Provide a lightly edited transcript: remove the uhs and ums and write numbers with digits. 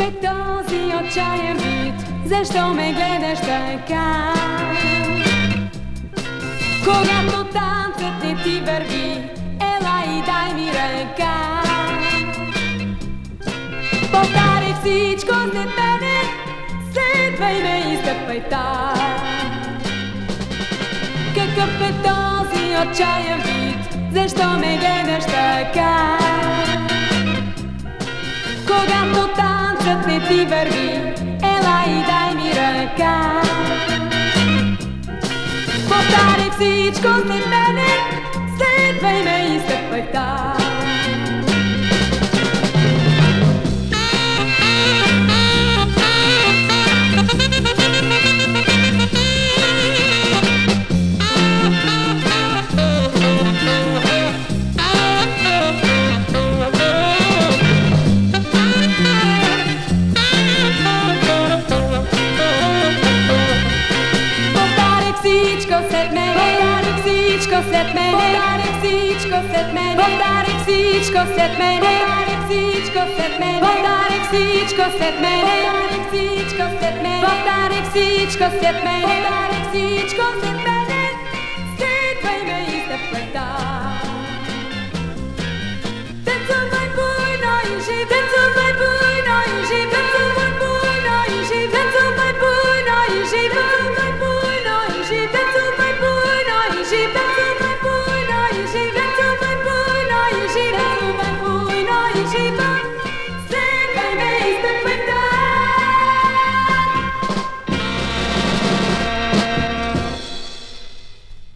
е този отчаян вид? Защо ме гледаш така? Когато танцът не ти върви, ела и дай ми ръка. Повтаряй всичко след мене, следвай ме и стъпвай там. Какъв е този отчаян вид? Защо ме гледаш така? Когато танцът не ти върви, ела и дай ми ръка. Повтаряй всичко след мене, следвай ме и стъпвай там. След мене, повтаряй всичко след мене, повтаряй всичко след мене, повтаряй всичко след мене, повтаряй всичко след мене, повтаряй всичко след мене, повтаряй всичко след мене, повтаряй всичко